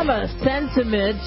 Obama sentiment.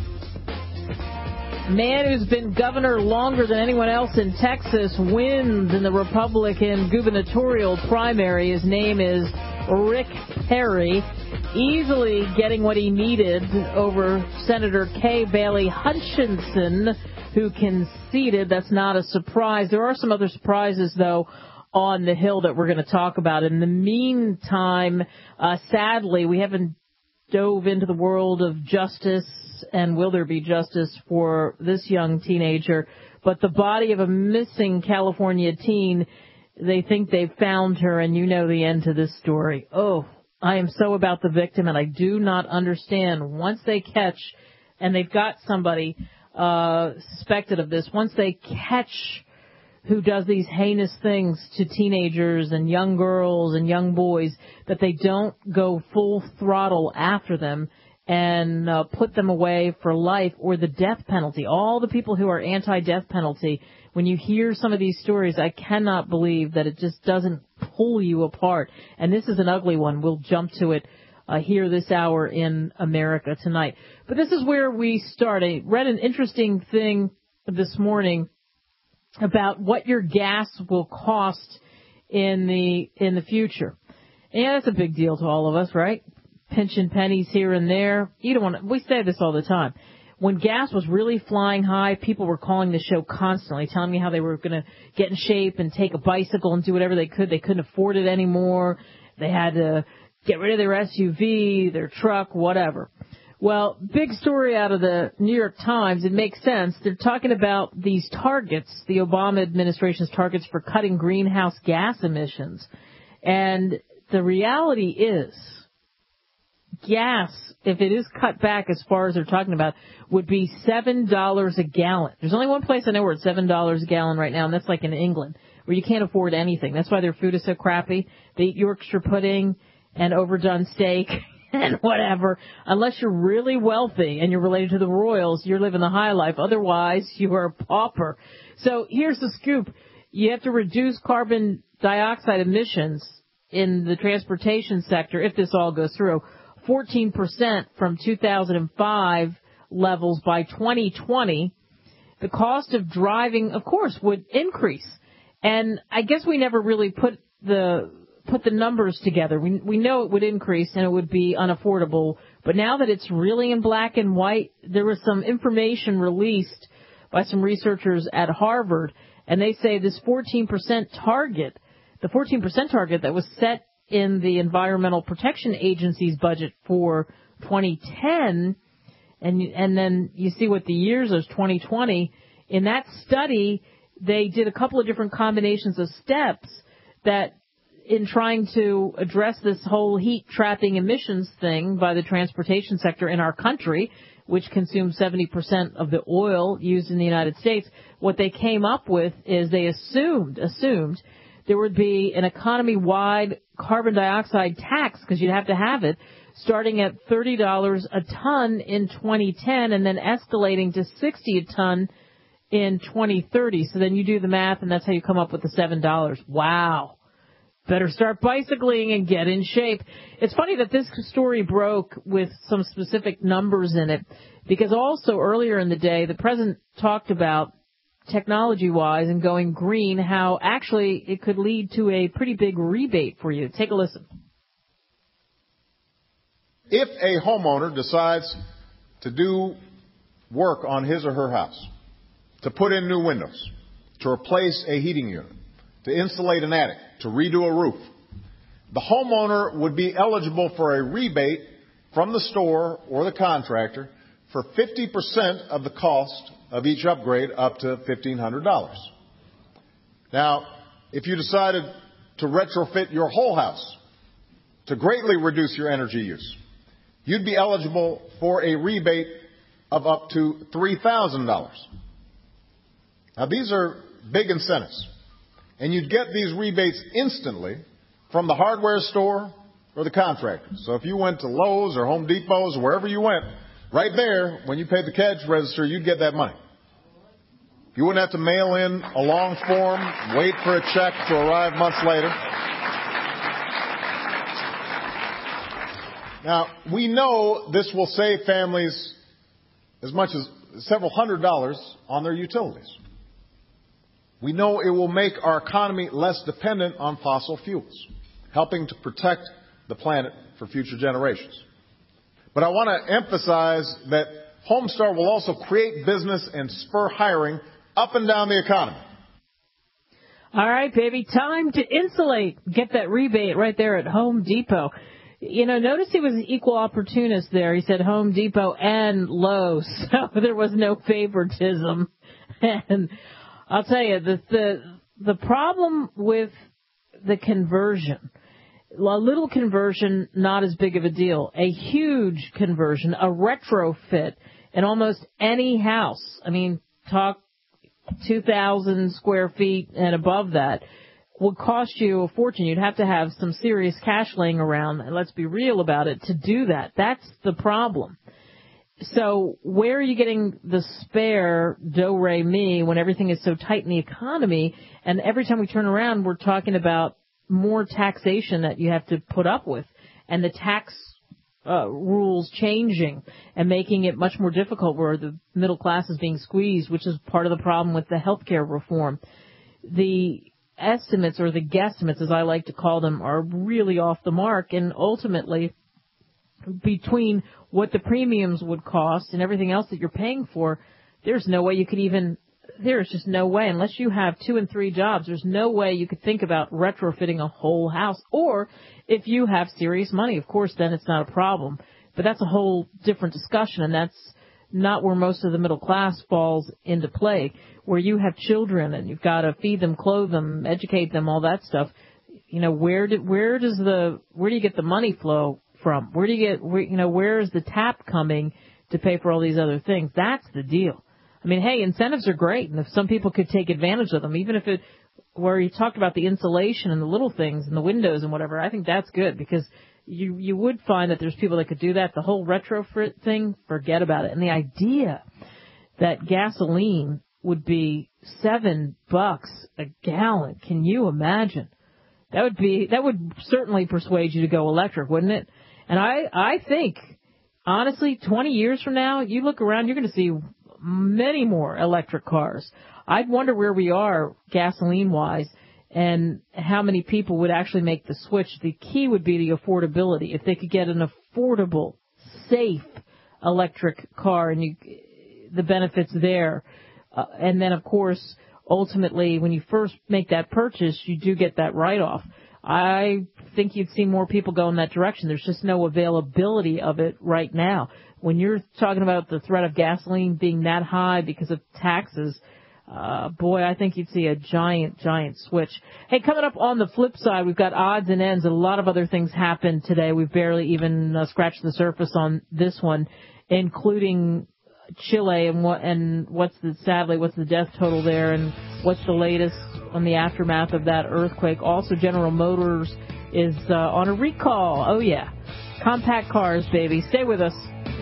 Man who's been governor longer than anyone else in Texas wins in the Republican gubernatorial primary. His name is Rick Perry, easily getting what he needed over Senator Kay Bailey Hutchinson, who conceded. That's not a surprise. There are some other surprises, though, on the Hill that we're going to talk about. In the meantime, sadly, we haven't dove into the world of justice and will there be justice for this young teenager. But the body of a missing California teen, they think they've found her, and you know the end to this story. Oh, I am so about the victim, and I do not understand. Once they catch, and they've got somebody suspected of this, once they catch who does these heinous things to teenagers and young girls and young boys, that they don't go full throttle after them and put them away for life or the death penalty. All the people who are anti-death penalty, when you hear some of these stories, I cannot believe that it just doesn't pull you apart. And this is an ugly one. We'll jump to it here this hour in America Tonight. But this is where we start. I read an interesting thing this morning about what your gas will cost in the future. And that's a big deal to all of us, right? Pinching pennies here and there. You don't want to, we say this all the time. When gas was really flying high, people were calling the show constantly, telling me how they were going to get in shape and take a bicycle and do whatever they could. They couldn't afford it anymore. They had to get rid of their SUV, their truck, whatever. Well, big story out of the New York Times. It makes sense. They're talking about these targets, the Obama administration's targets for cutting greenhouse gas emissions. And the reality is, gas, if it is cut back as far as they're talking about, would be $7 a gallon. There's only one place I know where it's $7 a gallon right now, and that's like in England, where you can't afford anything. That's why their food is so crappy. They eat Yorkshire pudding and overdone steak and whatever. Unless you're really wealthy and you're related to the royals, you're living the high life. Otherwise, you are a pauper. So here's the scoop. You have to reduce carbon dioxide emissions in the transportation sector, if this all goes through, 14% from 2005 levels by 2020. The cost of driving, of course, would increase. And I guess we never really put the numbers together. We know it would increase and it would be unaffordable. But now that it's really in black and white, there was some information released by some researchers at Harvard, and they say this 14% target, the 14% target that was set in the Environmental Protection Agency's budget for 2010, and then you see what the years is, 2020. In that study, they did a couple of different combinations of steps that in trying to address this whole heat trapping emissions thing by the transportation sector in our country, which consumes 70% of the oil used in the United States, what they came up with is they assumed there would be an economy-wide carbon dioxide tax, because you'd have to have it, starting at $30 a ton in 2010 and then escalating to $60 a ton in 2030. So then you do the math, and that's how you come up with the $7. Wow. Better start bicycling and get in shape. It's funny that this story broke with some specific numbers in it, because also earlier in the day, the president talked about technology-wise and going green, how actually it could lead to a pretty big rebate for you. Take a listen. If a homeowner decides to do work on his or her house, to put in new windows, to replace a heating unit, to insulate an attic, to redo a roof, the homeowner would be eligible for a rebate from the store or the contractor for 50% of the cost of each upgrade up to $1,500. Now, if you decided to retrofit your whole house to greatly reduce your energy use, you'd be eligible for a rebate of up to $3,000. Now, these are big incentives, and you'd get these rebates instantly from the hardware store or the contractor. So if you went to Lowe's or Home Depot's or wherever you went, right there, when you paid the cash register, you'd get that money. You wouldn't have to mail in a long form, wait for a check to arrive months later. Now, we know this will save families as much as several $100s on their utilities. We know it will make our economy less dependent on fossil fuels, helping to protect the planet for future generations. But I want to emphasize that Homestar will also create business and spur hiring up and down the economy. All right, baby, time to insulate. Get that rebate right there at Home Depot. You know, notice he was an equal opportunist there. He said Home Depot and Lowe's, so there was no favoritism. And I'll tell you, the problem with the conversion, a little conversion, not as big of a deal. A huge conversion, a retrofit in almost any house. I mean, talk 2,000 square feet and above that would cost you a fortune. You'd have to have some serious cash laying around, and let's be real about it, to do that. That's the problem. So where are you getting the spare do-re-mi when everything is so tight in the economy? And every time we turn around, we're talking about more taxation that you have to put up with, and the tax rules changing and making it much more difficult where the middle class is being squeezed, which is part of the problem with the health care reform. The estimates, or the guesstimates as I like to call them, are really off the mark, and ultimately between what the premiums would cost and everything else that you're paying for, there's no way you could even, there's just no way, unless you have 2 and 3 jobs, there's no way you could think about retrofitting a whole house. Or if you have serious money, of course, then it's not a problem. But that's a whole different discussion, and that's not where most of the middle class falls into play, where you have children and you've got to feed them, clothe them, educate them, all that stuff. You know, where do you get the money flow from? Where is the tap coming to pay for all these other things? That's the deal. I mean, hey, incentives are great, and if some people could take advantage of them, even if where you talked about the insulation and the little things and the windows and whatever, I think that's good, because you would find that there's people that could do that. The whole retrofit thing, forget about it. And the idea that gasoline would be $7 a gallon, can you imagine? That would certainly persuade you to go electric, wouldn't it? And I think, honestly, 20 years from now, you look around, you're going to see many more electric cars. I'd wonder where we are gasoline-wise and how many people would actually make the switch. The key would be the affordability. If they could get an affordable, safe electric car and the benefits there. And then, of course, ultimately, when you first make that purchase, you do get that write-off. I think you'd see more people go in that direction. There's just no availability of it right now. When you're talking about the threat of gasoline being that high because of taxes, boy, I think you'd see a giant, giant switch. Hey, coming up on the flip side, we've got odds and ends. A lot of other things happened today. We've barely even scratched the surface on this one, including Chile and what's the death total there, and what's the latest on the aftermath of that earthquake. Also, General Motors is on a recall. Oh yeah, compact cars, baby. Stay with us.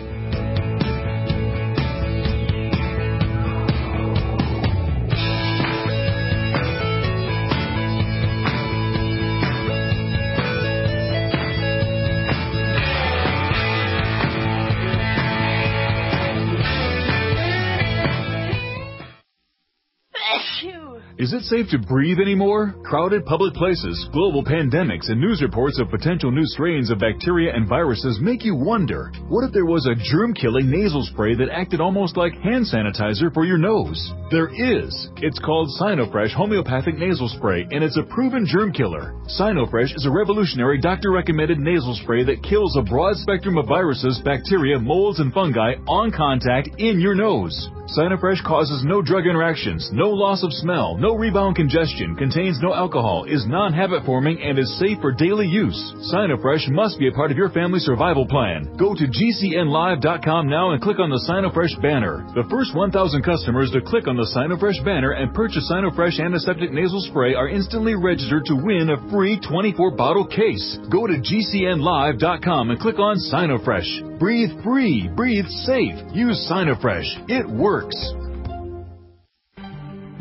Is it safe to breathe anymore? Crowded public places, global pandemics, and news reports of potential new strains of bacteria and viruses make you wonder, what if there was a germ-killing nasal spray that acted almost like hand sanitizer for your nose? There is. It's called Sinofresh Homeopathic Nasal Spray, and it's a proven germ killer. Sinofresh is a revolutionary doctor-recommended nasal spray that kills a broad spectrum of viruses, bacteria, molds, and fungi on contact in your nose. Sinofresh causes no drug interactions, no loss of smell, no rebound congestion, contains no alcohol, is non-habit forming, and is safe for daily use. Sinofresh must be a part of your family survival plan. Go to GCNlive.com now and click on the Sinofresh banner. The first 1,000 customers to click on the Sinofresh banner and purchase Sinofresh Antiseptic Nasal Spray are instantly registered to win a free 24-bottle case. Go to GCNlive.com and click on Sinofresh. Breathe free, breathe safe. Use Sinofresh. It works.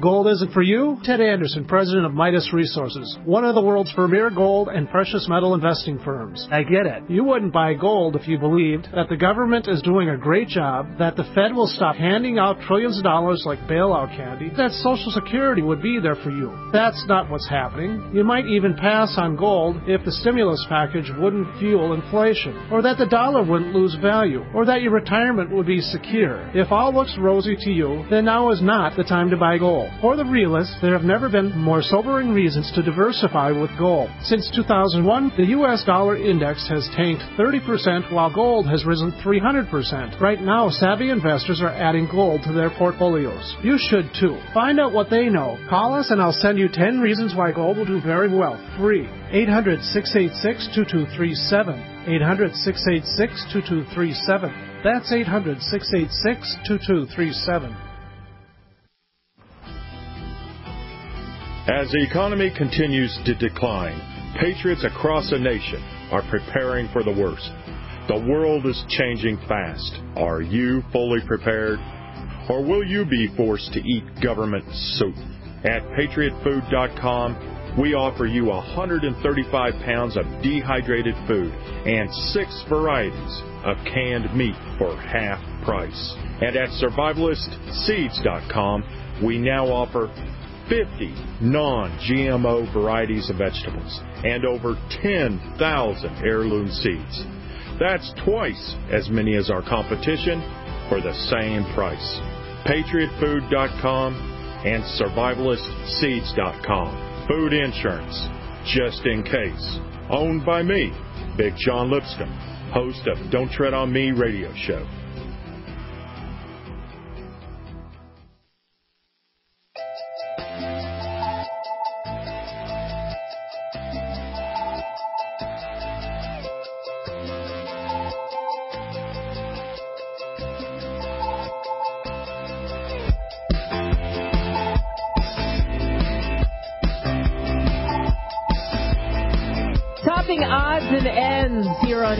gold isn't for you? Ted Anderson, president of Midas Resources, one of the world's premier gold and precious metal investing firms. I get it. You wouldn't buy gold if you believed that the government is doing a great job, that the Fed will stop handing out trillions of dollars like bailout candy, that Social Security would be there for you. That's not what's happening. You might even pass on gold if the stimulus package wouldn't fuel inflation, or that the dollar wouldn't lose value, or that your retirement would be secure. If all looks rosy to you, then now is not the time to buy gold. For the realist, there have never been more sobering reasons to diversify with gold. Since 2001, the U.S. dollar index has tanked 30% while gold has risen 300%. Right now, savvy investors are adding gold to their portfolios. You should too. Find out what they know. Call us and I'll send you 10 reasons why gold will do very well. Free. 800-686-2237. 800-686-2237. That's 800-686-2237. As the economy continues to decline, patriots across the nation are preparing for the worst. The world is changing fast. Are you fully prepared? Or will you be forced to eat government soup? At patriotfood.com, we offer you 135 pounds of dehydrated food and 6 varieties of canned meat for half price. And at survivalistseeds.com, we now offer 50 non-GMO varieties of vegetables and over 10,000 heirloom seeds. That's twice as many as our competition for the same price. PatriotFood.com and SurvivalistSeeds.com. Food insurance, just in case. Owned by me, Big John Lipscomb, host of Don't Tread on Me radio show. Odds and ends here on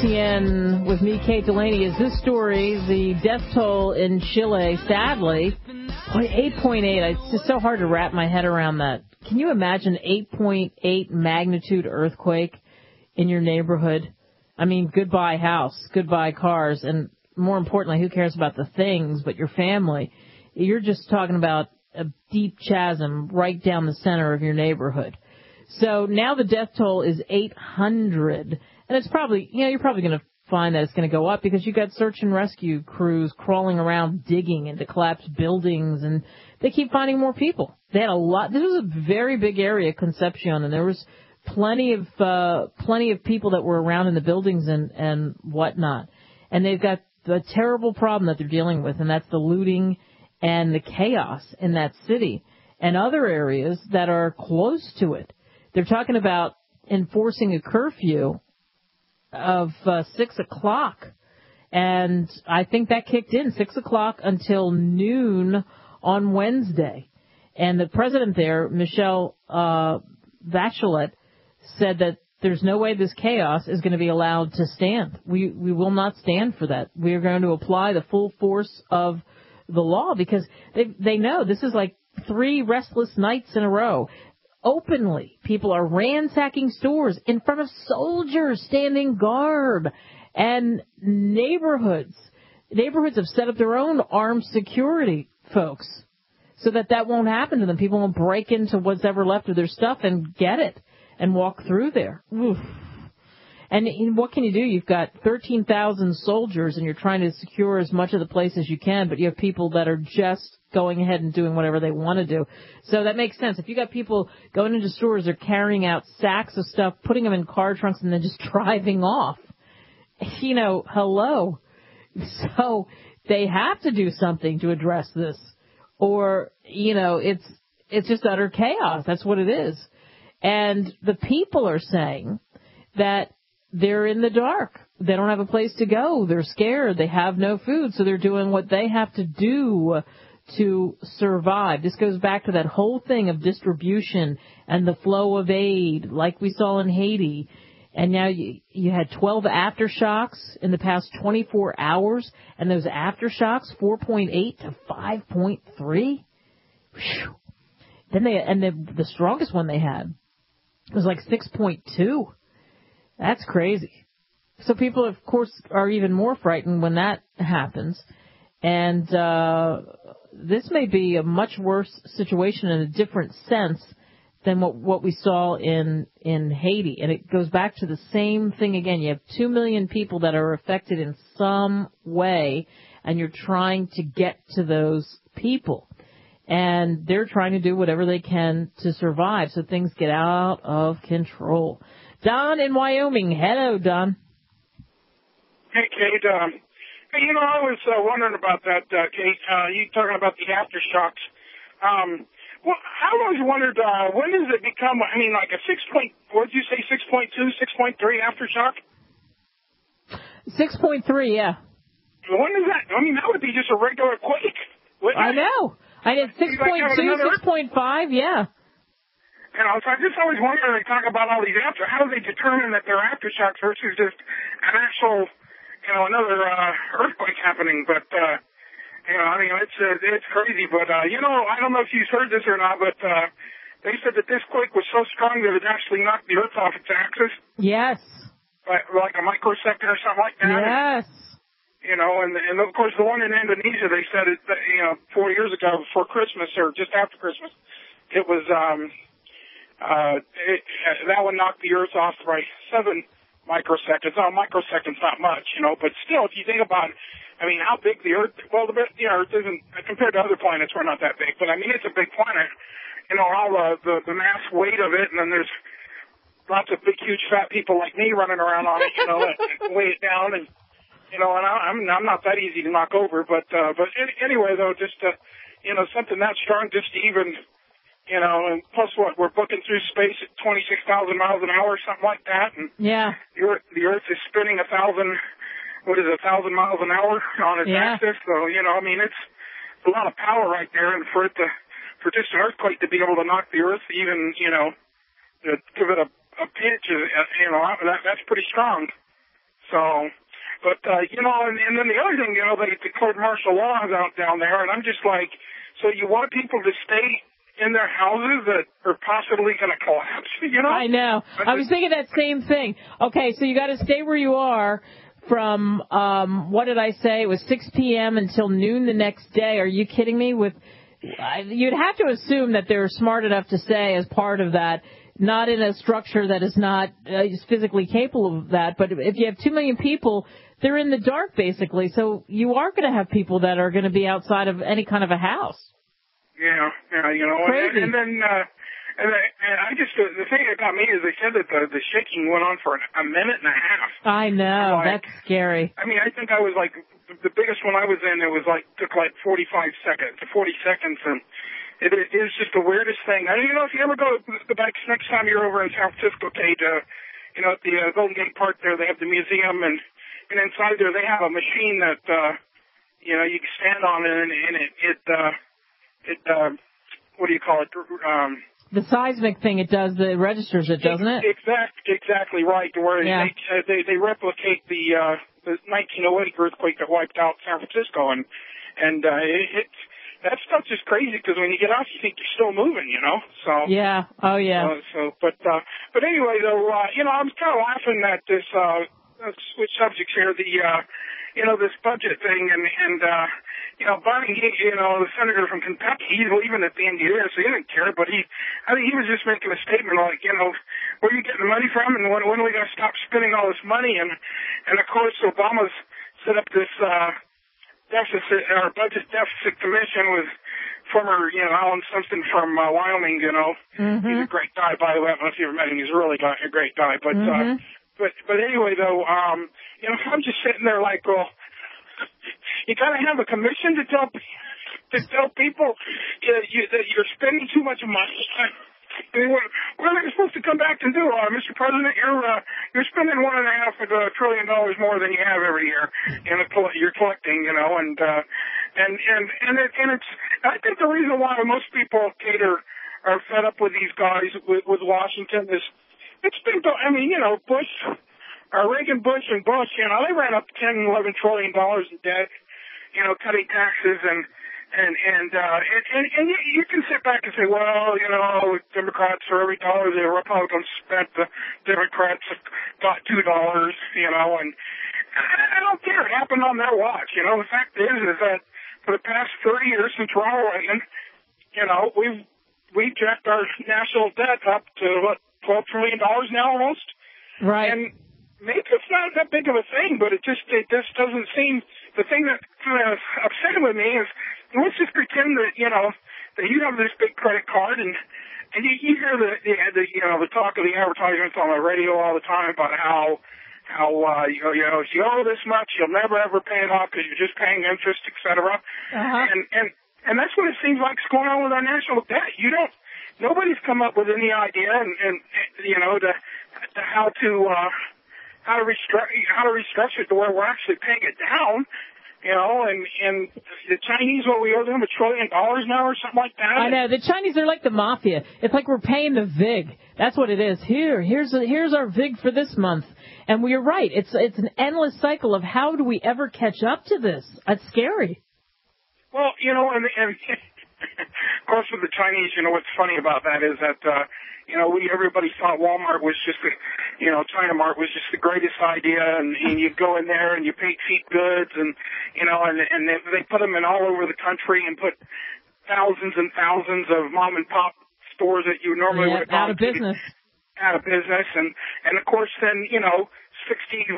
ATN with me, Kate Delaney. Is this story, the death toll in Chile, sadly, 8.8. It's just so hard to wrap my head around that. Can you imagine 8.8 magnitude earthquake in your neighborhood? I mean, goodbye house, goodbye cars, and more importantly, who cares about the things but your family? You're just talking about a deep chasm right down the center of your neighborhood. So now the death toll is 800, and it's probably, you're probably going to find that it's going to go up because you've got search and rescue crews crawling around digging into collapsed buildings, and they keep finding more people. They had a lot. This was a very big area, Concepcion, and there was plenty of people that were around in the buildings and whatnot. And they've got the terrible problem that they're dealing with, and that's the looting and the chaos in that city and other areas that are close to it. They're talking about enforcing a curfew of 6 o'clock. And I think that kicked in 6 o'clock until noon on Wednesday. And the president there, Michelle Bachelet, said that there's no way this chaos is going to be allowed to stand. We will not stand for that. We are going to apply the full force of the law because they know this is like 3 restless nights in a row. Openly, people are ransacking stores in front of soldiers standing guard, and neighborhoods have set up their own armed security folks so that won't happen to them. People won't break into what's ever left of their stuff and get it and walk through there. Oof. And what can you do? You've got 13,000 soldiers, and you're trying to secure as much of the place as you can, but you have people that are just going ahead and doing whatever they want to do. So that makes sense. If you got people going into stores, they're carrying out sacks of stuff, putting them in car trunks, and then just driving off. Hello. So they have to do something to address this, or it's just utter chaos. That's what it is. And the people are saying that they're in the dark. They don't have a place to go. They're scared. They have no food, so they're doing what they have to do to survive. This goes back to that whole thing of distribution and the flow of aid, like we saw in Haiti. And now you had 12 aftershocks in the past 24 hours, and those aftershocks, 4.8 to 5.3. Whew. Then the strongest one they had was like 6.2. That's crazy. So people, of course, are even more frightened when that happens. And this may be a much worse situation in a different sense than what we saw in Haiti. And it goes back to the same thing again. You have 2 million people that are affected in some way, and you're trying to get to those people. And they're trying to do whatever they can to survive, so things get out of control. Don in Wyoming. Hello, Don. Hey, Kate. Hey, I was wondering about that, Kate. You talking about the aftershocks. Well, I always wondered, when does it become, like a what did you say, 6.2, 6.3 aftershock? 6.3, yeah. When does that, that would be just a regular quake. I know. I did 6.2, 6.5, yeah. So I just always wonder, they talk about all these how do they determine that they're aftershocks versus just an actual, another earthquake happening? But, it's crazy. But, I don't know if you've heard this or not, but they said that this quake was so strong that it actually knocked the Earth off its axis. Yes. Like a microsecond or something like that. Yes. And of course the one in Indonesia, they said it, 4 years ago before Christmas or just after Christmas, it was, that one knocked the Earth off by 7 microseconds. Now, microsecond's not much, but still, if you think about it, how big the Earth, well, the Earth isn't, compared to other planets, we're not that big, but it's a big planet, all the mass weight of it, and then there's lots of big, huge, fat people like me running around on it, that weigh it down, and, and I'm not that easy to knock over, but anyway, though, just, something that strong, just to even, and plus what, we're booking through space at 26,000 miles an hour or something like that, and yeah, the Earth is spinning 1,000 miles an hour on its axis, so, it's a lot of power right there, and for just an earthquake to be able to knock the Earth even, to give it a pinch, that's pretty strong, so... But, and then the other thing, they declared martial law down there, and I'm just like, so you want people to stay in their houses that are possibly going to collapse, I know. I was thinking that same thing. Okay, so you got to stay where you are from, what did I say? It was 6 p.m. until noon the next day. Are you kidding me? You'd have to assume that they're smart enough to say as part of that, not in a structure that is not physically capable of that, but if you have 2 million people, they're in the dark, basically. So you are going to have people that are going to be outside of any kind of a house. Yeah, Crazy. and then I just, the thing that got me is they said that the shaking went on for a minute and a half. I know, that's scary. I think I was like, the biggest one I was in, it was took 40 seconds, and it is just the weirdest thing. I don't know if you ever go back next time you're over in San Francisco, Kate, at the Golden Gate Park there, they have the museum, and inside there they have a machine that, you can stand on it, and it what do you call it? The seismic thing it does, it registers it, doesn't it? Exactly right, where they replicate the 1908 earthquake that wiped out San Francisco, and that stuff's just crazy because when you get out, you think you're still moving, So yeah, oh yeah. But anyway, though, I'm kind of laughing at this. Switch subjects here. This budget thing, and Barney, the senator from Kentucky, he's leaving at the end of the year, so he didn't care. But I think he was just making a statement like, where are you getting the money from, and when are we going to stop spending all this money? And of course, Obama's set up this budget deficit commission with former, Alan Simpson from Wyoming. Mm-hmm. He's a great guy, by the way. I don't know if you ever met him. He's really a great guy. But but anyway, though, I'm just sitting there like, well, you got to have a commission to tell people that you're spending too much money. What are they supposed to come back and do? Mr. President, you're spending $1.5 trillion more than you have every year, you're collecting, and it's. I think the reason why most people, Kate, are fed up with these guys with Washington is it's been. Bush, Reagan, Bush, and Bush. They ran up $10, $11 trillion in debt. Cutting taxes and And you can sit back and say, well, you know, Democrats, for every dollar the Republicans spent, the Democrats got $2, you know, and I don't care. It happened on their watch. You know, the fact is that for the past 30 years since Ronald Reagan, you know, we've jacked our national debt up to, what, $12 trillion now almost? Right. And maybe it's not that big of a thing, but it just doesn't seem, the thing that kind of upset with me is, let's just pretend that, you know, that you have this big credit card and you hear the you know, the talk of the advertisements on the radio all the time about how you know, if you owe this much, you'll never ever pay it off because you're just paying interest, et cetera. And that's what it seems like is going on with our national debt. Nobody's come up with any idea and you know, to how to restructure it to where we're actually paying it down. You know, and the Chinese, what we owe them $1 trillion now or something like that. I know. The Chinese are like the mafia. It's like we're paying the VIG. That's what it is. Here's our VIG for this month. And we're right. It's an endless cycle of how do we ever catch up to this? It's scary. Well, you know, and of course with the Chinese, you know, what's funny about that is that, you know, everybody thought Walmart was just China Mart was just the greatest idea, and you go in there and you paint cheap goods, and you know, and they put them in all over the country and put thousands and thousands of mom and pop stores that you normally would have gone out of business, and of course then, you know, 67%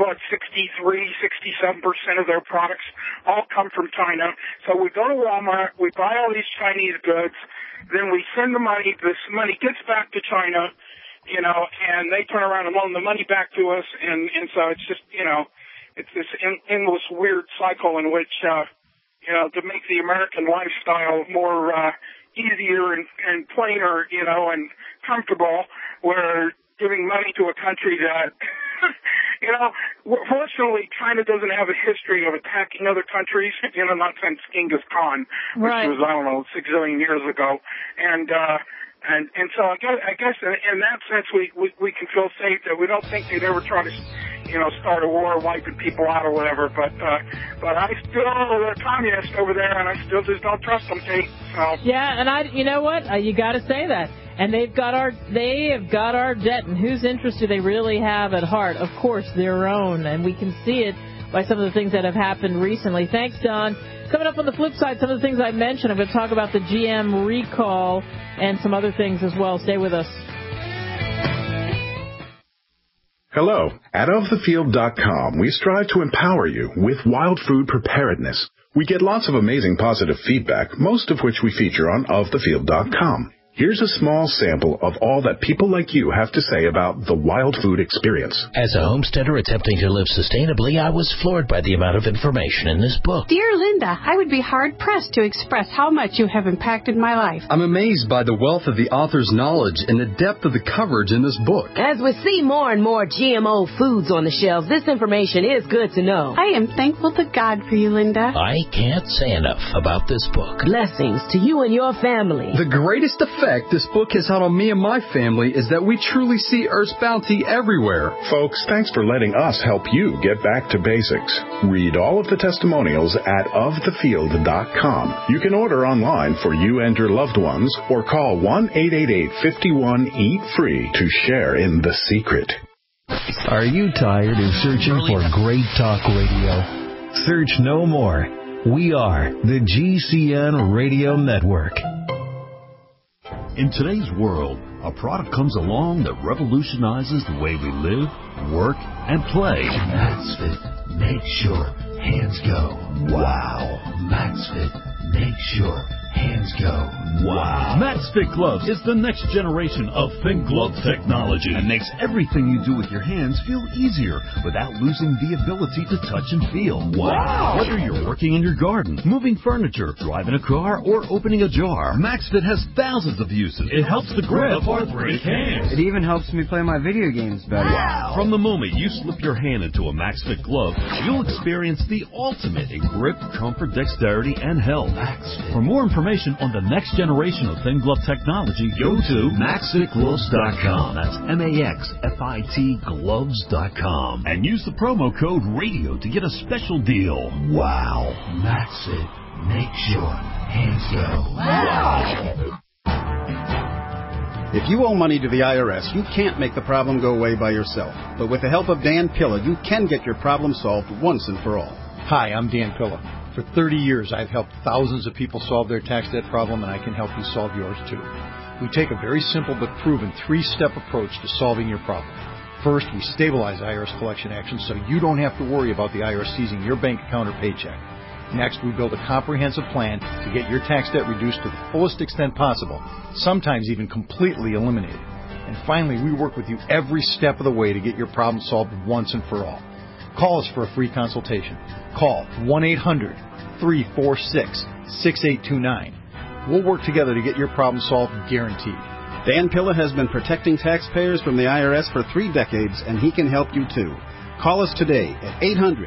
of their products all come from China. So we go to Walmart, we buy all these Chinese goods. Then we send the money, this money gets back to China, you know, and they turn around and loan the money back to us, and so it's just, you know, it's this endless weird cycle in which, you know, to make the American lifestyle more easier and plainer, you know, and comfortable, we're giving money to a country that, you know, fortunately, China doesn't have a history of attacking other countries, you know, not since Genghis Khan, which was, I don't know, 6 zillion years ago. And so I guess in that sense, we can feel safe that we don't think they'd ever try to, you know, start a war wiping people out or whatever. But I still, they're communists over there, and I still just don't trust them, Kate. So. Yeah, and you know what? You got to say that. And they have got our debt, and whose interest do they really have at heart? Of course, their own, and we can see it by some of the things that have happened recently. Thanks, Don. Coming up on the flip side, some of the things I mentioned, I'm going to talk about the GM recall and some other things as well. Stay with us. Hello. At OfTheField.com, we strive to empower you with wild food preparedness. We get lots of amazing positive feedback, most of which we feature on OfTheField.com. Here's a small sample of all that people like you have to say about the wild food experience. As a homesteader attempting to live sustainably, I was floored by the amount of information in this book. Dear Linda, I would be hard-pressed to express how much you have impacted my life. I'm amazed by the wealth of the author's knowledge and the depth of the coverage in this book. As we see more and more GMO foods on the shelves, this information is good to know. I am thankful to God for you, Linda. I can't say enough about this book. Blessings to you and your family. The greatest effect this book has had on me and my family is that we truly see Earth's bounty everywhere. Folks, thanks for letting us help you get back to basics. Read all of the testimonials at ofthefield.com. You can order online for you and your loved ones, or call 1-888-51-EAT-FREE to share in the secret. Are you tired of searching for great talk radio? Search no more. We are the GCN Radio Network. In today's world, a product comes along that revolutionizes the way we live, work, and play. MaxFit makes sure hands go wow. MaxFit makes sure hands go wow. MaxFit Gloves is the next generation of thin glove technology and makes everything you do with your hands feel easier without losing the ability to touch and feel. Wow! Whether you're working in your garden, moving furniture, driving a car, or opening a jar, MaxFit has thousands of uses. It helps to grip arthritic hands. It even helps me play my video games better. Wow! From the moment you slip your hand into a MaxFit glove, you'll experience the ultimate in grip, comfort, dexterity, and health. MaxFit. For more information on the next generation of thin glove technology, go to MaxFitGloves.com. That's MaxFit Gloves.com. And use the promo code RADIO to get a special deal. Wow. MaxFit. Make sure hands go. Wow. If you owe money to the IRS, you can't make the problem go away by yourself. But with the help of Dan Pilla, you can get your problem solved once and for all. Hi, I'm Dan Pilla. For 30 years, I've helped thousands of people solve their tax debt problem, and I can help you solve yours too. We take a very simple but proven 3-step approach to solving your problem. First, we stabilize IRS collection actions so you don't have to worry about the IRS seizing your bank account or paycheck. Next, we build a comprehensive plan to get your tax debt reduced to the fullest extent possible, sometimes even completely eliminated. And finally, we work with you every step of the way to get your problem solved once and for all. Call us for a free consultation. Call 1-800-346-6829. We'll work together to get your problem solved, guaranteed. Dan Pilla has been protecting taxpayers from the IRS for 3 decades, and he can help you too. Call us today at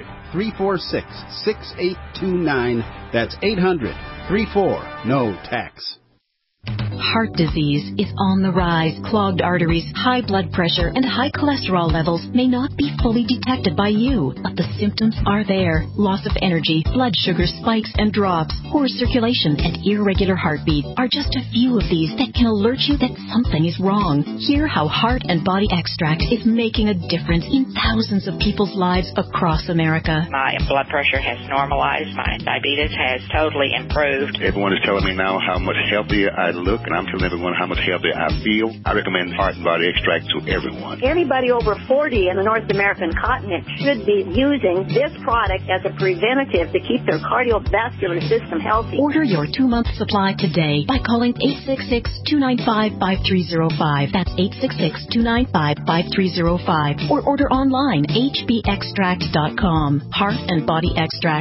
800-346-6829. That's 800-34-NO-TAX. Heart disease is on the rise. Clogged arteries, high blood pressure, and high cholesterol levels may not be fully detected by you, but the symptoms are there. Loss of energy, blood sugar spikes and drops, poor circulation, and irregular heartbeat are just a few of these that can alert you that something is wrong. Hear how Heart and Body Extract is making a difference in thousands of people's lives across America. My blood pressure has normalized. My diabetes has totally improved. Everyone is telling me now how much healthier I look, and I'm telling everyone how much healthier I feel. I recommend Heart and Body Extract to everyone. Anybody over 40 in the North American continent should be using this product as a preventative to keep their cardiovascular system healthy. Order your 2-month supply today by calling 866-295-5305. That's 866-295-5305. Or order online, hbextract.com. Heart and Body Extract,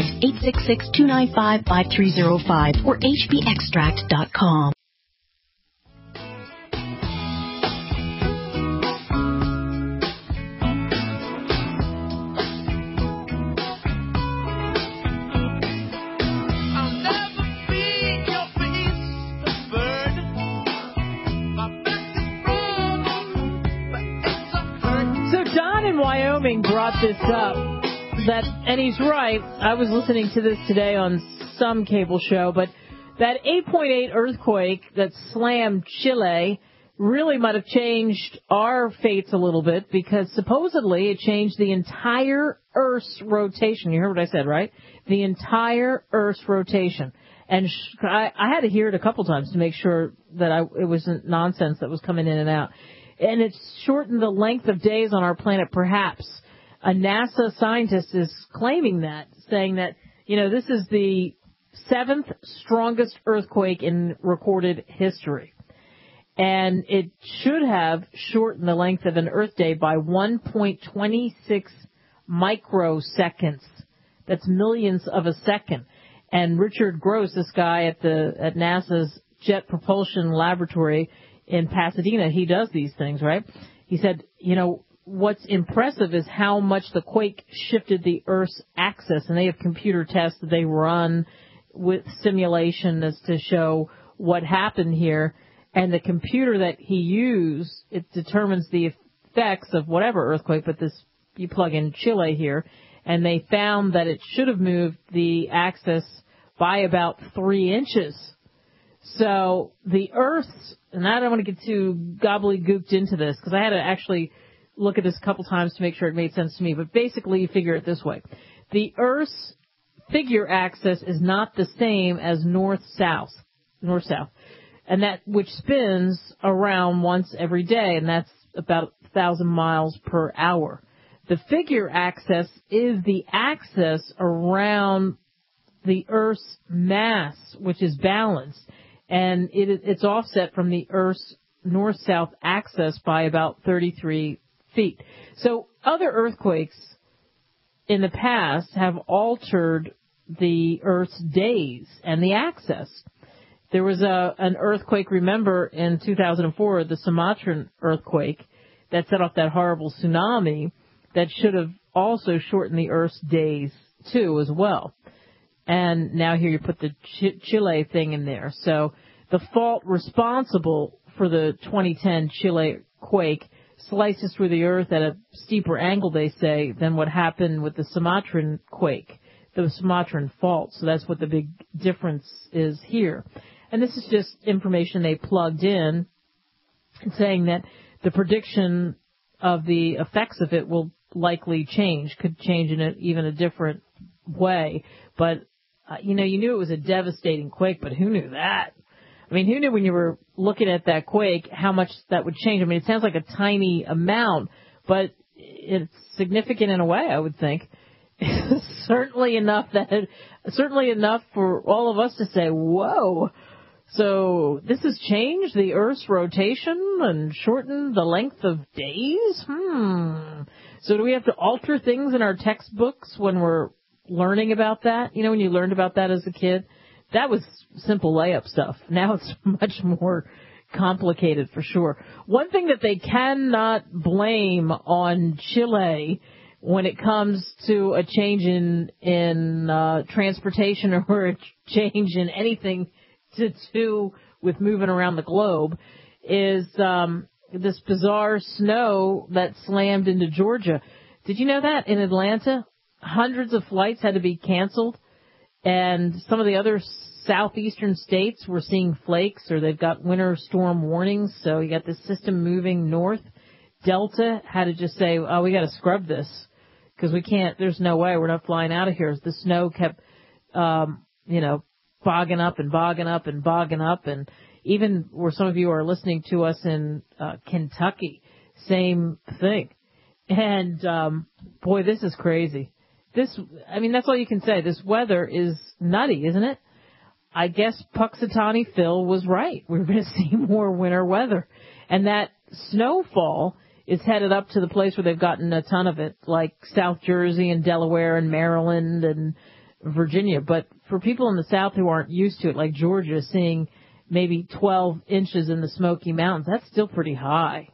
866-295-5305 or hbextract.com. Wyoming brought this up, and he's right. I was listening to this today on some cable show, but that 8.8 earthquake that slammed Chile really might have changed our fates a little bit, because supposedly it changed the entire Earth's rotation. You heard what I said, right? The entire Earth's rotation. And I had to hear it a couple times to make sure that it wasn't nonsense that was coming in and out. And it's shortened the length of days on our planet, perhaps. A NASA scientist is claiming that, saying that, this is the 7th strongest earthquake in recorded history. And it should have shortened the length of an Earth day by 1.26 microseconds. That's millions of a second. And Richard Gross, this guy at NASA's Jet Propulsion Laboratory in Pasadena, he does these things, right? He said, what's impressive is how much the quake shifted the Earth's axis, and they have computer tests that they run with simulation as to show what happened here. And the computer that he used, it determines the effects of whatever earthquake, but you plug in Chile here, and they found that it should have moved the axis by about 3 inches. So the Earth's, and I don't want to get too gobbledygooked into this, because I had to actually look at this a couple times to make sure it made sense to me, but basically you figure it this way. The Earth's figure axis is not the same as north-south, and that which spins around once every day, and that's about 1,000 miles per hour. The figure axis is the axis around the Earth's mass, which is balanced, and it's offset from the Earth's north-south axis by about 33 feet. So other earthquakes in the past have altered the Earth's days and the axis. There was an earthquake, remember, in 2004, the Sumatran earthquake, that set off that horrible tsunami that should have also shortened the Earth's days, too, as well. And now here you put the Chile thing in there. So the fault responsible for the 2010 Chile quake slices through the Earth at a steeper angle, they say, than what happened with the Sumatran quake the Sumatran fault. So that's what the big difference is here. And this is just information they plugged in, saying that the prediction of the effects of it will likely change, could change in even a different way. But, you knew it was a devastating quake, but who knew that? I mean, who knew when you were looking at that quake how much that would change? I mean, it sounds like a tiny amount, but it's significant in a way, I would think. Certainly enough for all of us to say, whoa. So this has changed the Earth's rotation and shortened the length of days? So do we have to alter things in our textbooks when we're learning about that? When you learned about that as a kid? That was simple layup stuff. Now it's much more complicated for sure. One thing that they cannot blame on Chile when it comes to a change in transportation or a change in anything to do with moving around the globe is this bizarre snow that slammed into Georgia. Did you know that in Atlanta, hundreds of flights had to be canceled, and some of the other southeastern states were seeing flakes, or they've got winter storm warnings, so you got this system moving north. Delta had to just say, oh, we got to scrub this because we can't, there's no way, we're not flying out of here. The snow kept, bogging up and bogging up and bogging up, and even where some of you are listening to us in Kentucky, same thing. And boy, this is crazy. That's all you can say. This weather is nutty, isn't it? I guess Puxatawny Phil was right. We're going to see more winter weather, and that snowfall is headed up to the place where they've gotten a ton of it, like South Jersey and Delaware and Maryland and Virginia. But for people in the South who aren't used to it, like Georgia, seeing maybe 12 inches in the Smoky Mountains, that's still pretty high.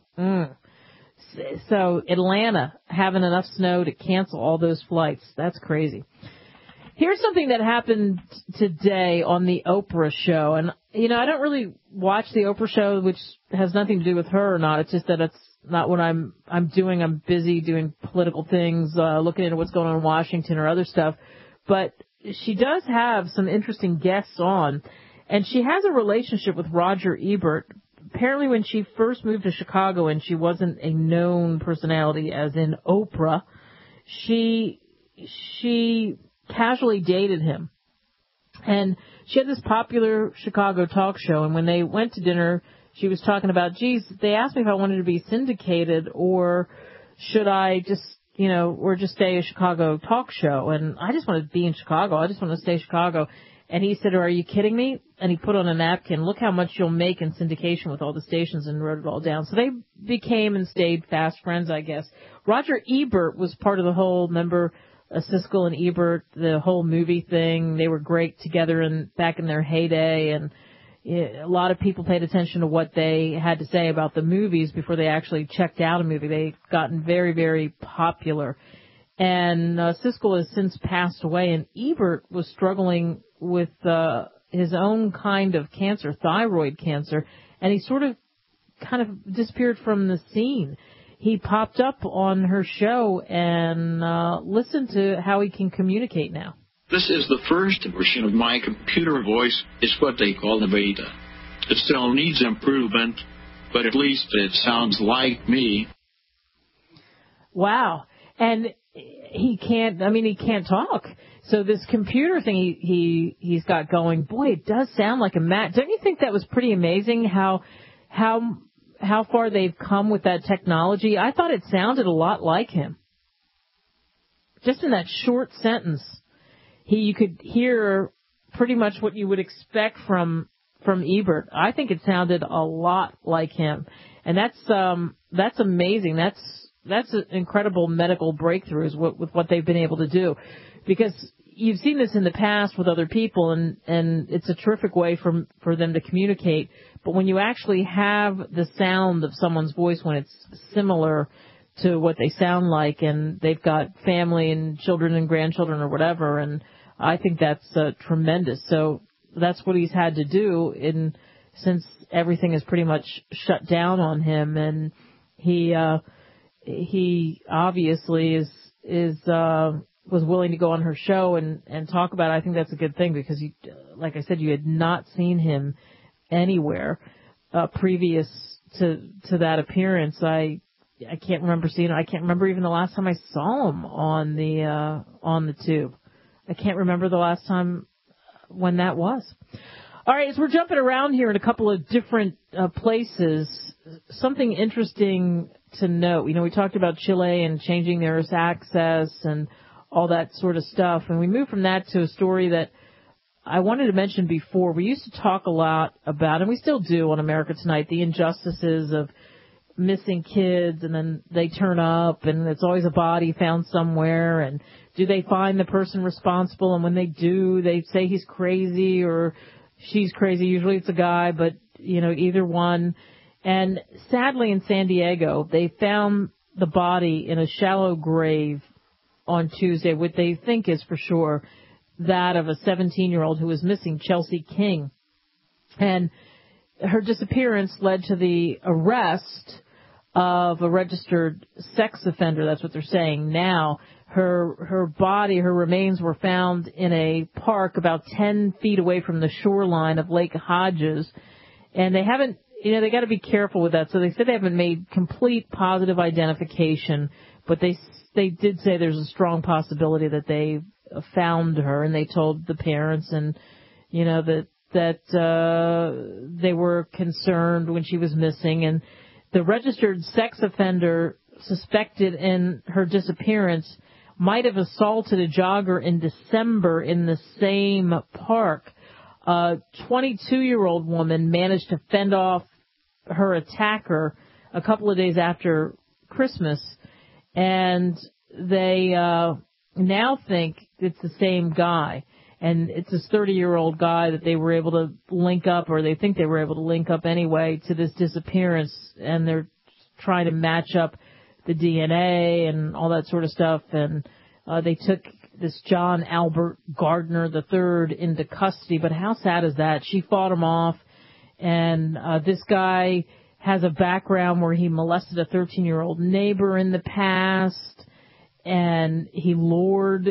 So Atlanta having enough snow to cancel all those flights, that's crazy. Here's something that happened today on the Oprah show. And, I don't really watch the Oprah show, which has nothing to do with her or not. It's just that it's not what I'm doing. I'm busy doing political things, looking into what's going on in Washington or other stuff. But she does have some interesting guests on, and she has a relationship with Roger Ebert. Apparently when she first moved to Chicago and she wasn't a known personality as in Oprah, she casually dated him. And she had this popular Chicago talk show, and when they went to dinner, she was talking about, geez, they asked me if I wanted to be syndicated or should I just, or just stay a Chicago talk show. And I just want to be in Chicago. I just want to stay in Chicago. And he said, are you kidding me? And he put on a napkin, look how much you'll make in syndication with all the stations, and wrote it all down. So they became and stayed fast friends, I guess. Roger Ebert was part of the whole, remember, Siskel and Ebert, the whole movie thing. They were great together back in their heyday, and a lot of people paid attention to what they had to say about the movies before they actually checked out a movie. They've gotten very, very popular. And Siskel has since passed away, and Ebert was struggling with his own kind of cancer, thyroid cancer, and he sort of kind of disappeared from the scene. He popped up on her show, and listen to how he can communicate now. This is the first version of my computer voice. It's what they call the beta. It still needs improvement, but at least it sounds like me. Wow. And he can't talk. So this computer thing he's got going, boy, it does sound like a Mac. Don't you think that was pretty amazing how far they've come with that technology? I thought it sounded a lot like him. Just in that short sentence, you could hear pretty much what you would expect from Ebert. I think it sounded a lot like him. And that's amazing. That's an incredible medical breakthroughs with what they've been able to do, because you've seen this in the past with other people, and it's a terrific way for them to communicate. But when you actually have the sound of someone's voice when it's similar to what they sound like, and they've got family and children and grandchildren or whatever, and I think that's tremendous. So that's what he's had to do since everything is pretty much shut down on him, and he obviously is was willing to go on her show and talk about it. I think that's a good thing because, you, like I said, you had not seen him anywhere previous to that appearance. I can't remember seeing him. I can't remember even the last time I saw him on the tube. I can't remember the last time when that was. All right, as we're jumping around here in a couple of different places, something interesting to note. You know, we talked about Chile and changing their access and all that sort of stuff, and we moved from that to a story that I wanted to mention before. We used to talk a lot about, and we still do on America Tonight, the injustices of missing kids, and then they turn up, and it's always a body found somewhere, and do they find the person responsible? And when they do, they say he's crazy or she's crazy. Usually it's a guy, but, you know, either one. And sadly in San Diego, they found the body in a shallow grave on Tuesday, what they think is for sure that of a 17-year-old who was missing, Chelsea King. And her disappearance led to the arrest of a registered sex offender. That's what they're saying now. Her body, her remains were found in a park about 10 feet away from the shoreline of Lake Hodges. And they haven't, you know, they got to be careful with that. So they said they haven't made complete positive identification, but they did say there's a strong possibility that they found her, and they told the parents, and, you know, that they were concerned when she was missing. And the registered sex offender suspected in her disappearance might have assaulted a jogger in December in the same park. A 22-year-old woman managed to fend off her attacker a couple of days after Christmas, and they now think it's the same guy. And it's this 30-year-old guy that they were able to link up, or they think they were able to link up anyway, to this disappearance, and they're trying to match up the DNA and all that sort of stuff. And they took this John Albert Gardner III into custody. But how sad is that? She fought him off, and this guy has a background where he molested a 13-year-old neighbor in the past, and he lured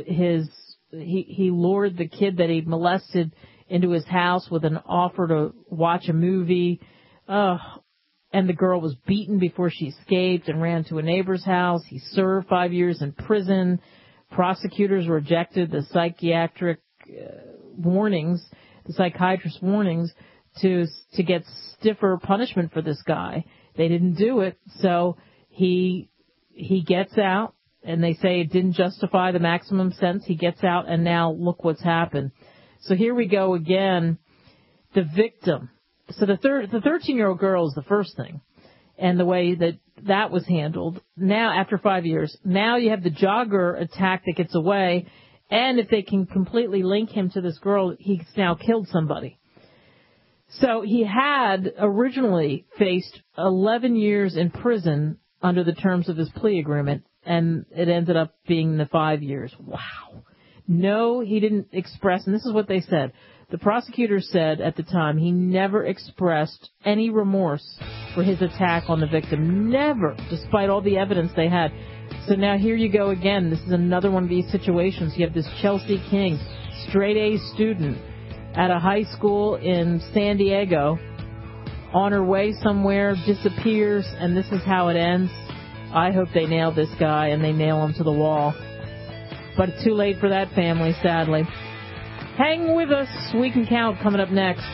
the kid that he'd molested into his house with an offer to watch a movie. And the girl was beaten before she escaped and ran to a neighbor's house. He served 5 years in prison. Prosecutors rejected the psychiatrist warnings to get stiffer punishment for this guy. They didn't do it, so he gets out, and they say it didn't justify the maximum sentence. He gets out, and now look what's happened. So here we go again. The victim. So the 13-year-old girl is the first thing, and the way that was handled. Now, after 5 years, now you have the jogger attack that gets away, and if they can completely link him to this girl, he's now killed somebody. So he had originally faced 11 years in prison under the terms of his plea agreement, and it ended up being the 5 years. Wow. No, he didn't express, and this is what they said. The prosecutor said at the time he never expressed any remorse for his attack on the victim. Never, despite all the evidence they had. So now here you go again. This is another one of these situations. You have this Chelsea King, straight-A student at a high school in San Diego, on her way somewhere, disappears, and this is how it ends. I hope they nail this guy and they nail him to the wall. But it's too late for that family, sadly. Hang with us. We Can Count coming up next.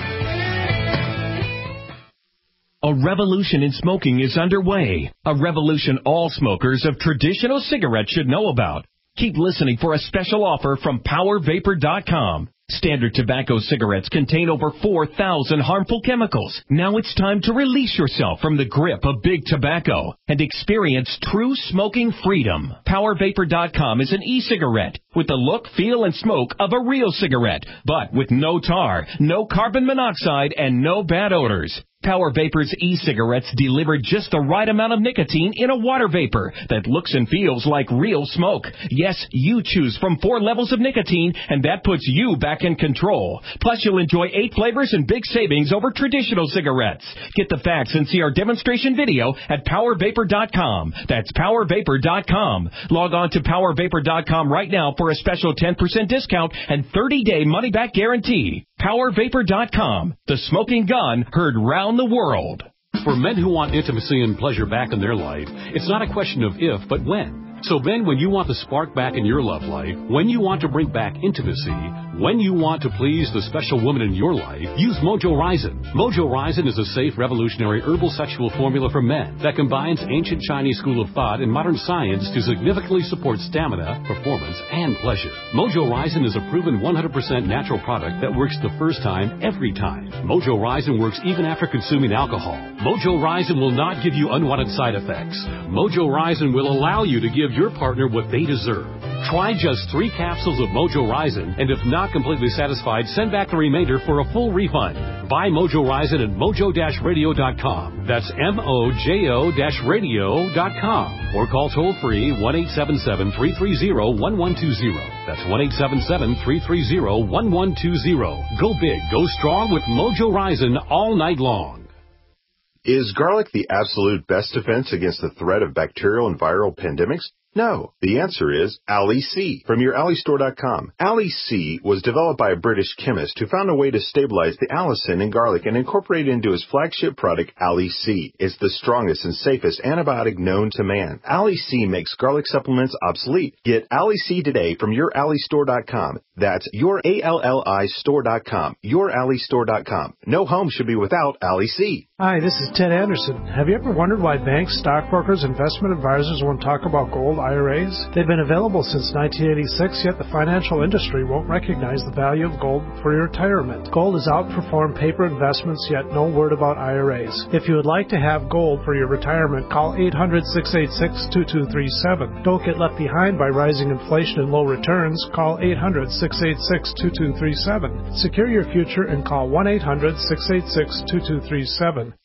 A revolution in smoking is underway. A revolution all smokers of traditional cigarettes should know about. Keep listening for a special offer from PowerVapor.com. Standard tobacco cigarettes contain over 4,000 harmful chemicals. Now it's time to release yourself from the grip of big tobacco and experience true smoking freedom. PowerVapor.com is an e-cigarette with the look, feel, and smoke of a real cigarette, but with no tar, no carbon monoxide, and no bad odors. Power Vapor's e-cigarettes deliver just the right amount of nicotine in a water vapor that looks and feels like real smoke. Yes, you choose from 4 levels of nicotine, and that puts you back in control. Plus, you'll enjoy 8 flavors and big savings over traditional cigarettes. Get the facts and see our demonstration video at PowerVapor.com. That's PowerVapor.com. Log on to PowerVapor.com right now for a special 10% discount and 30-day money-back guarantee. PowerVapor.com. The smoking gun heard round the world. For men who want intimacy and pleasure back in their life, it's not a question of if, but when. So men, when you want the spark back in your love life, when you want to bring back intimacy, when you want to please the special woman in your life, use Mojo Ryzen. Mojo Ryzen is a safe, revolutionary herbal sexual formula for men that combines ancient Chinese school of thought and modern science to significantly support stamina, performance, and pleasure. Mojo Ryzen is a proven 100% natural product that works the first time, every time. Mojo Ryzen works even after consuming alcohol. Mojo Ryzen will not give you unwanted side effects. Mojo Ryzen will allow you to give your partner what they deserve. Try just 3 capsules of Mojo Ryzen, and if not completely satisfied, send back the remainder for a full refund. Buy Mojo Ryzen at mojo-radio.com. That's mojo-radio.com. Or call toll-free 1-877-330-1120. That's 1-877-330-1120. Go big, go strong with Mojo Ryzen all night long. Is garlic the absolute best defense against the threat of bacterial and viral pandemics? No. The answer is Ali C from your AliStore.com. Ali C was developed by a British chemist who found a way to stabilize the allicin in garlic and incorporate it into his flagship product, Ali C. It's the strongest and safest antibiotic known to man. Ali C makes garlic supplements obsolete. Get Ali C today from your AliStore.com. That's your ALLI store.com. Your AliStore.com. No home should be without Ali C. Hi, this is Ted Anderson. Have you ever wondered why banks, stockbrokers, investment advisors won't talk about gold IRAs? They've been available since 1986, yet the financial industry won't recognize the value of gold for your retirement. Gold has outperformed paper investments, yet no word about IRAs. If you would like to have gold for your retirement, call 800-686-2237. Don't get left behind by rising inflation and low returns. Call 800-686-2237. Secure your future and call 1-800-686-2237.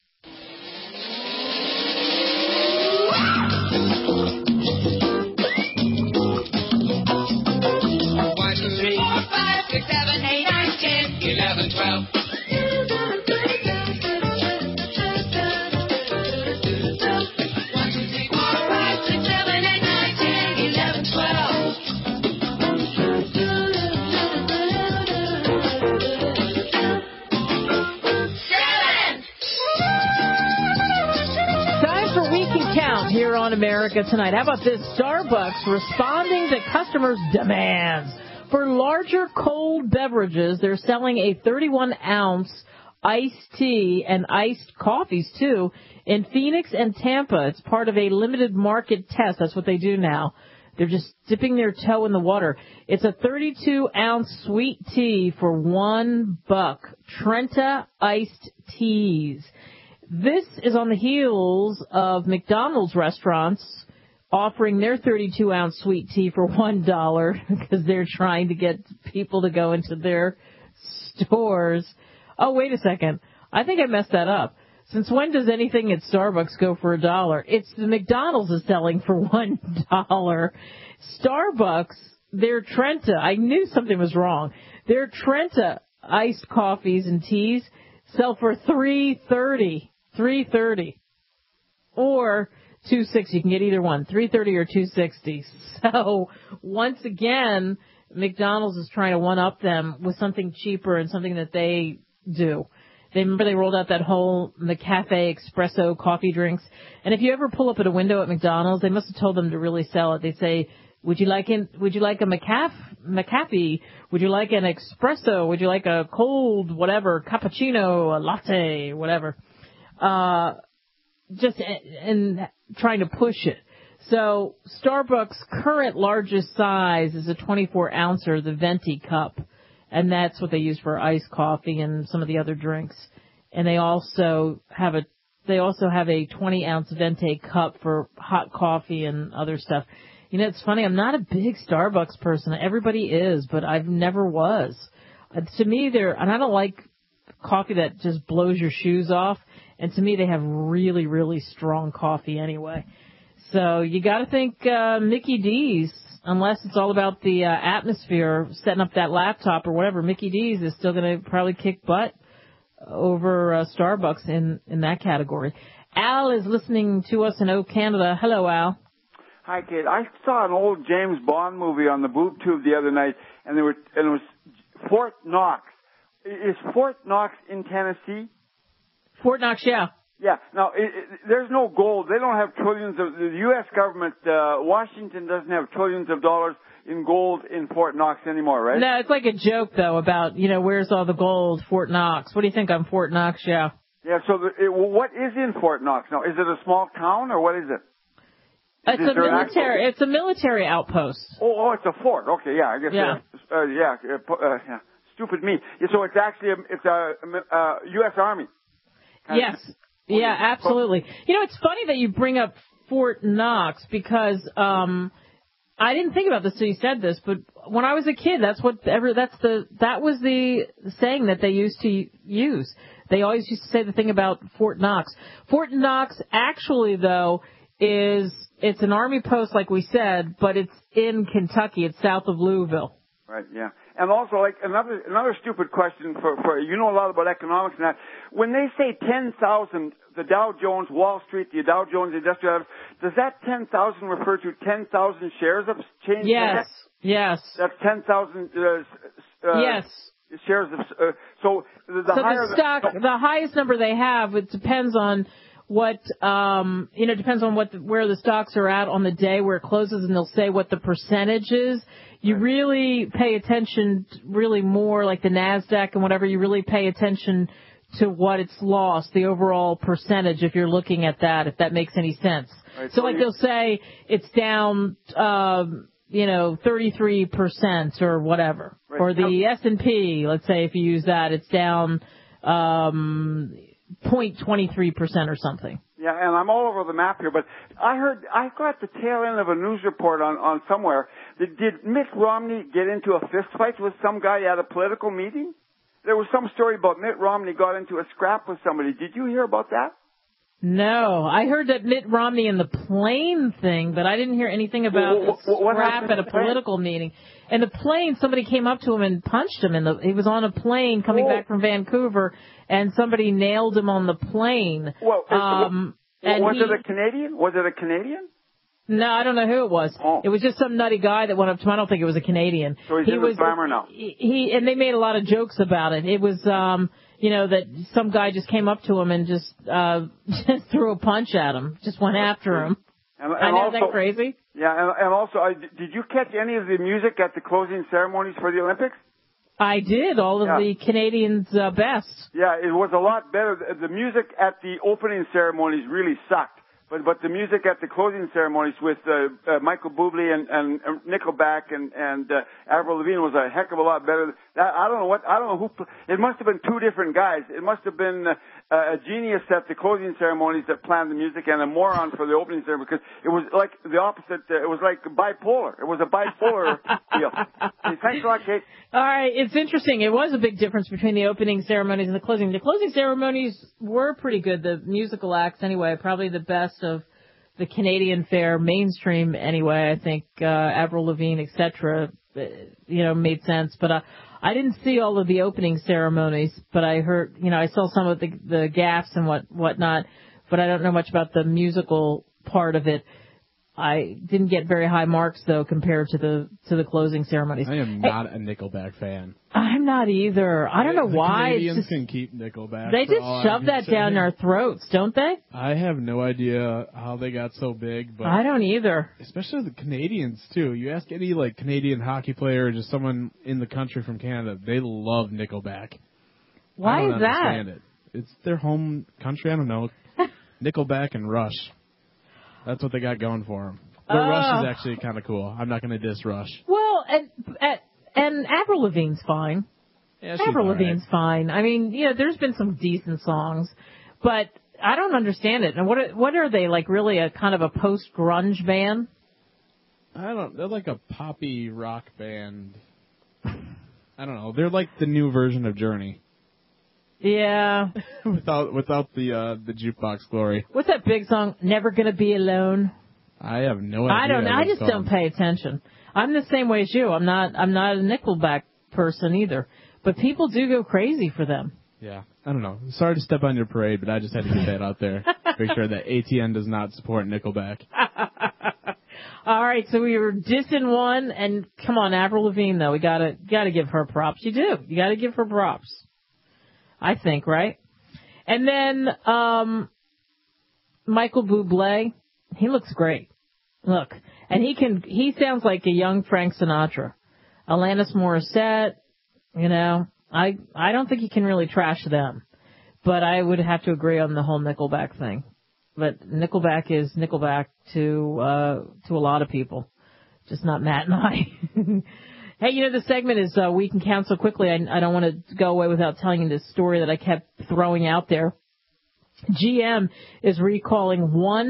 Here on America Tonight. How about this? Starbucks responding to customers' demands. For larger cold beverages, they're selling a 31-ounce iced tea and iced coffees, too, in Phoenix and Tampa. It's part of a limited market test. That's what they do now. They're just dipping their toe in the water. It's a 32-ounce sweet tea for $1. Trenta iced teas. This is on the heels of McDonald's restaurants offering their 32-ounce sweet tea for $1 because they're trying to get people to go into their stores. Oh, wait a second. I think I messed that up. Since when does anything at Starbucks go for $1? It's the McDonald's is selling for $1. Starbucks, their Trenta, I knew something was wrong. Their Trenta iced coffees and teas sell for $3.30. $3.30 or $2.60. You can get either one, $3.30 or $2.60. So once again, McDonald's is trying to one-up them with something cheaper and something that they do. They rolled out that whole McCafe espresso coffee drinks. And if you ever pull up at a window at McDonald's, they must have told them to really sell it. They say, would you like a McCafe? Would you like an espresso? Would you like a cold whatever, cappuccino, a latte, whatever? Just and trying to push it. So Starbucks' current largest size is a 24-ouncer, the Venti cup, and that's what they use for iced coffee and some of the other drinks. And they also have a 20-ounce Venti cup for hot coffee and other stuff. You know, it's funny. I'm not a big Starbucks person. Everybody is, but I've never was. To me, and I don't like coffee that just blows your shoes off. And to me, they have really, really strong coffee anyway. So you got to think Mickey D's, unless it's all about the atmosphere, setting up that laptop or whatever. Mickey D's is still going to probably kick butt over Starbucks in that category. Al is listening to us in O Canada. Hello, Al. Hi, Kate. I saw an old James Bond movie on the boob tube the other night, and it was Fort Knox. Is Fort Knox in Tennessee? Fort Knox, yeah. Yeah. Now, there's no gold. They don't have trillions of. The U.S. government, Washington doesn't have trillions of dollars in gold in Fort Knox anymore, right? No, it's like a joke though about where's all the gold? Fort Knox. What do you think on Fort Knox? Yeah. Yeah. So what is in Fort Knox now? Is it a small town or what is it? It's a military outpost. Oh, it's a fort. Okay, yeah, I guess. Yeah. Stupid me. So it's actually a U.S. Army. Yes. Yeah, absolutely. It's funny that you bring up Fort Knox because I didn't think about this till you said this, but when I was a kid, that was the saying that they used to use. They always used to say the thing about Fort Knox. Fort Knox actually though it's an army post like we said, but it's in Kentucky. It's south of Louisville. Right, yeah. And also, like, another stupid question for you know a lot about economics and that. When they say 10,000, the Dow Jones, Wall Street, the Dow Jones Industrial, does that 10,000 refer to 10,000 shares of change? Yes, yes. That's 10,000 yes. shares of, so the highest number they have, it depends on what, depends on where the stocks are at on the day where it closes, and they'll say what the percentage is. You really pay attention, really more like the NASDAQ and whatever, you really pay attention to what it's lost, the overall percentage, if you're looking at that, if that makes any sense. Right, so like they'll say it's down, 33% or whatever. Right. Or the S&P, let's say if you use that, it's down, 0.23% or something. Yeah, and I'm all over the map here, but I got the tail end of a news report on somewhere. Did Mitt Romney get into a fist fight with some guy at a political meeting? There was some story about Mitt Romney got into a scrap with somebody. Did you hear about that? No, I heard that Mitt Romney in the plane thing, but I didn't hear anything about a scrap at a political meeting. And the plane, somebody came up to him and punched him. He was on a plane coming back from Vancouver, and somebody nailed him on the plane. Well, was it a Canadian? Was it a Canadian? No, I don't know who it was. Oh. It was just some nutty guy that went up to him. I don't think it was a Canadian. So he's in the slammer now. And they made a lot of jokes about it. It was, that some guy just came up to him and just threw a punch at him, just went after him. And I know, also, isn't that crazy? Yeah, and also, did you catch any of the music at the closing ceremonies for the Olympics? I did, all of the Canadians' best. Yeah, it was a lot better. The music at the opening ceremonies really sucked. But the music at the closing ceremonies with Michael Bublé and Nickelback and Avril Lavigne was a heck of a lot better. I don't know who. It must have been two different guys. It must have been a genius at the closing ceremonies that planned the music and a moron for the opening ceremony, because it was like the opposite. It was like bipolar. It was a bipolar deal. Hey, thanks a lot, Kate. All right, it's interesting. It was a big difference between the opening ceremonies and the closing. The closing ceremonies were pretty good. The musical acts, anyway, probably the best of the Canadian fare, mainstream anyway. I think Avril Lavigne, etc., made sense. But I didn't see all of the opening ceremonies, but I heard, I saw some of the gaffes and whatnot, but I don't know much about the musical part of it. I didn't get very high marks though compared to the closing ceremonies. I am not a Nickelback fan. I'm not either. I don't know why. Canadians can keep Nickelback. They just shove that down our throats, don't they? I have no idea how they got so big, but I don't either. Especially the Canadians too. You ask any Canadian hockey player or just someone in the country from Canada, they love Nickelback. Why is that? I don't understand it. It's their home country. I don't know. Nickelback and Rush. That's what they got going for them. But Rush is actually kind of cool. I'm not going to diss Rush. Well, and Avril Lavigne's fine. Yeah, Avril Lavigne's fine. I mean, there's been some decent songs, but I don't understand it. And what are they, like, really a kind of a post-grunge band? They're like a poppy rock band. I don't know. They're like the new version of Journey. Yeah. without the jukebox glory. What's that big song? Never Gonna Be Alone. I have no idea. I don't know. I just don't pay attention. I'm the same way as you. I'm not a Nickelback person either. But people do go crazy for them. Yeah. I don't know. Sorry to step on your parade, but I just had to get that out there. Make sure that ATN does not support Nickelback. All right, so we were dissing one, and come on, Avril Lavigne, though. We gotta give her props. You do. You gotta give her props. I think, right? And then, Michael Bublé, he looks great. Look. And he sounds like a young Frank Sinatra. Alanis Morissette, you know, I don't think he can really trash them. But I would have to agree on the whole Nickelback thing. But Nickelback is Nickelback to a lot of people. Just not Matt and I. Hey, you know, the segment is We Can Count So Quickly. I don't want to go away without telling you this story that I kept throwing out there. GM is recalling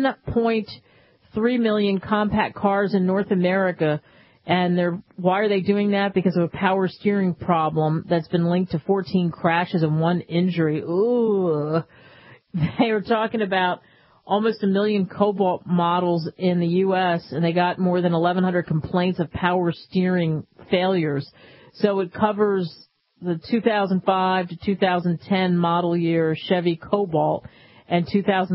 1.3 million compact cars in North America. And why are they doing that? Because of a power steering problem that's been linked to 14 crashes and 1 injury. Ooh. They were talking about almost 1 million Cobalt models in the U.S., and they got more than 1,100 complaints of power steering failures. So it covers the 2005 to 2010 model year Chevy Cobalt and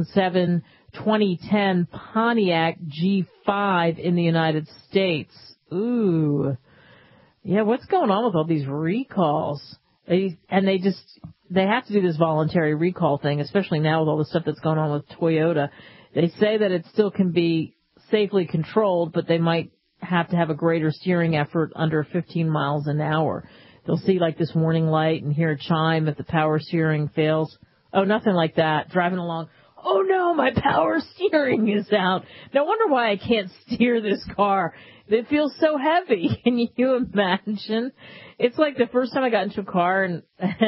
2007-2010 Pontiac G5 in the United States. Ooh. Yeah, what's going on with all these recalls? They have to do this voluntary recall thing, especially now with all the stuff that's going on with Toyota. They say that it still can be safely controlled, but they might have to have a greater steering effort under 15 miles an hour. They'll see like this warning light and hear a chime if the power steering fails. Oh, nothing like that. Driving along. Oh no, my power steering is out. No wonder why I can't steer this car. It feels so heavy. Can you imagine? It's like the first time I got into a car and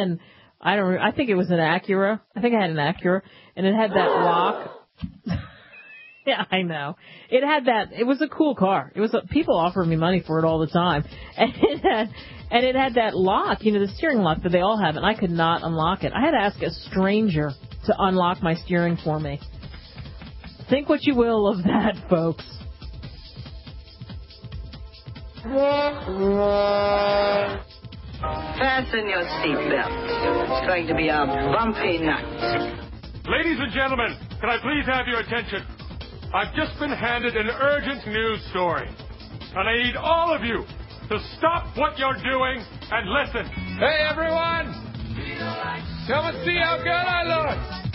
I think it was an Acura. I think I had an Acura and it had that lock. Yeah, I know. It was a cool car. People offered me money for it all the time. And it had that lock, you know, the steering lock that they all have, and I could not unlock it. I had to ask a stranger to unlock my steering for me. Think what you will of that, folks. Fasten your seatbelts. It's going to be a bumpy night. Ladies and gentlemen, can I please have your attention? I've just been handed an urgent news story, and I need all of you to stop what you're doing and listen. Hey, everyone! Come and see how good I look!